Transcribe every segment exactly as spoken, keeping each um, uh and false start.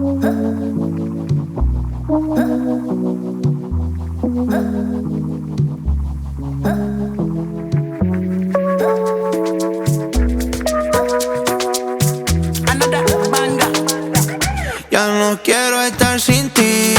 Ya no quiero estar sin ti.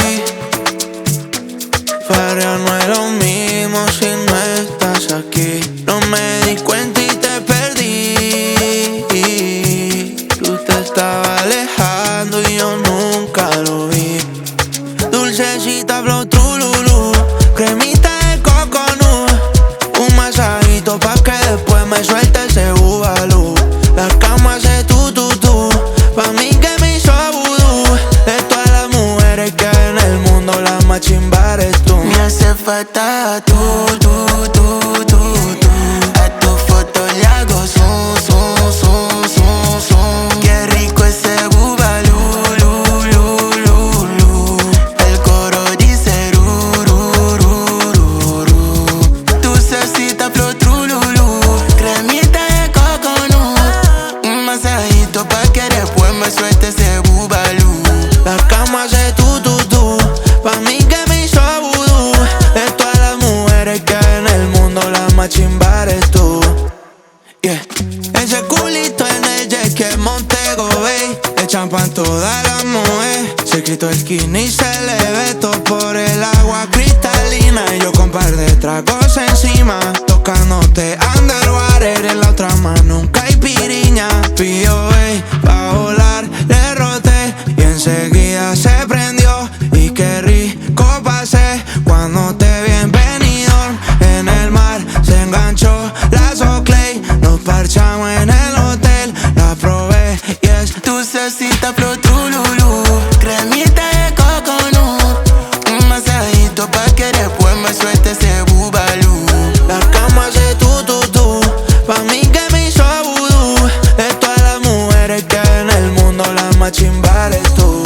Pero no es lo mismo si no estás aquí. No me di cuenta y te perdí. Tú te estabas alejando y yo nunca lo vi. Dulcecita flow trululú, cremita de coconut, un masajito pa' que después me suelte ese bubalú. La cama hace tu tu tu, pa' mí que me hizo vudú. De todas las mujeres que hay en el mundo, la más chimba eres tú. Me hace falta tú, tú, tú, tú, tú. A tu foto le hago zoom, zoom, zoom, zoom, zoom. Qué rico ese bubalú, lu, lu, lu, lu. El coro dice ru, ru, ru, ru, ru. Dulcecita flow trululú, cremita de coconut, un masajito pa' que después me suelte ese bubalú. La cama hace tu tu tu, pa' mí que me hizo vudú. De todas las mujeres que hay en el mundo, la más chimba eres tú. Yeah. Ese culito en el jet que Montego Bay, le champan todas las mujeres. Se quitó el skinny y se le ve todo por el agua cristalina. Y yo con par de tragos encima, tocándote underwater. En la otra mano un caipiriña. P O A pa' volar, le roté y enseguida se prendió. Y qué rico pasé cuando te vi en Benidorm. En el mar se enganchó la Soclay. Nos parchamos en el hotel, la probé y es Dulcecita flow trululú, cremita de coconut, un masajito pa' que después me suelte ese bubalú. la cama hace tu tu tu, pa' mí que me hizo vudú. De todas las mujeres que hay en el mundo, la más chimba eres tú.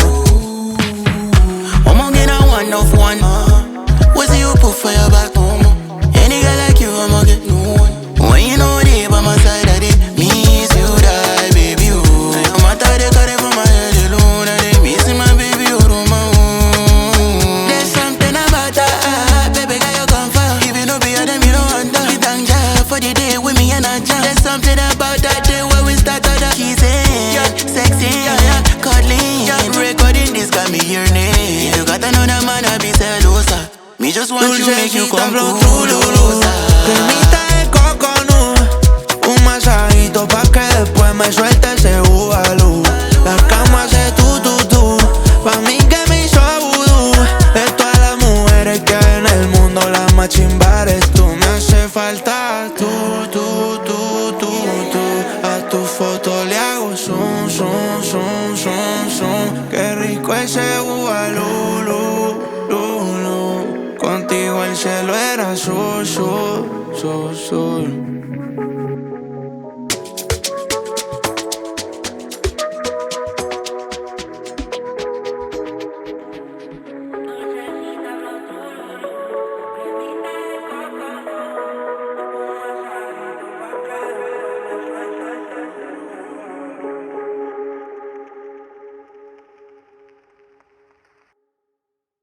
I'ma get a one of one. What's you put for your back? Any girl like you, I'ma get no one. When you know they by my side, I did miss you, die, baby, oh. I'm out of the car from my head alone, I did miss my baby, oh, my own. There's something about that, baby, girl, you come far. If you know be a them, you don't under. You thank Jah for the day with me and I jam. There's something about that day where we start on the kissing, yeah, sexy, yeah, yeah, cuddling, yeah. Recording this got me your name. You got another man, I be celosa. Me just want you, make you come closer. Cremita de coconut, un masajito pa' que después me suelte ese bubalú. La cama hace tu tu tu, pa' mí que me hizo vudú. De todas las mujeres que hay en el mundo, la más chimba eres tú. Me hace falta tú, tú, tú, tú, tú. A tu foto le hago zoom, zoom, zoom, zoom, zoom. Qué rico ese bubalú, lu, lu, lu. Contigo el cielo era azul, azul, azul, azul.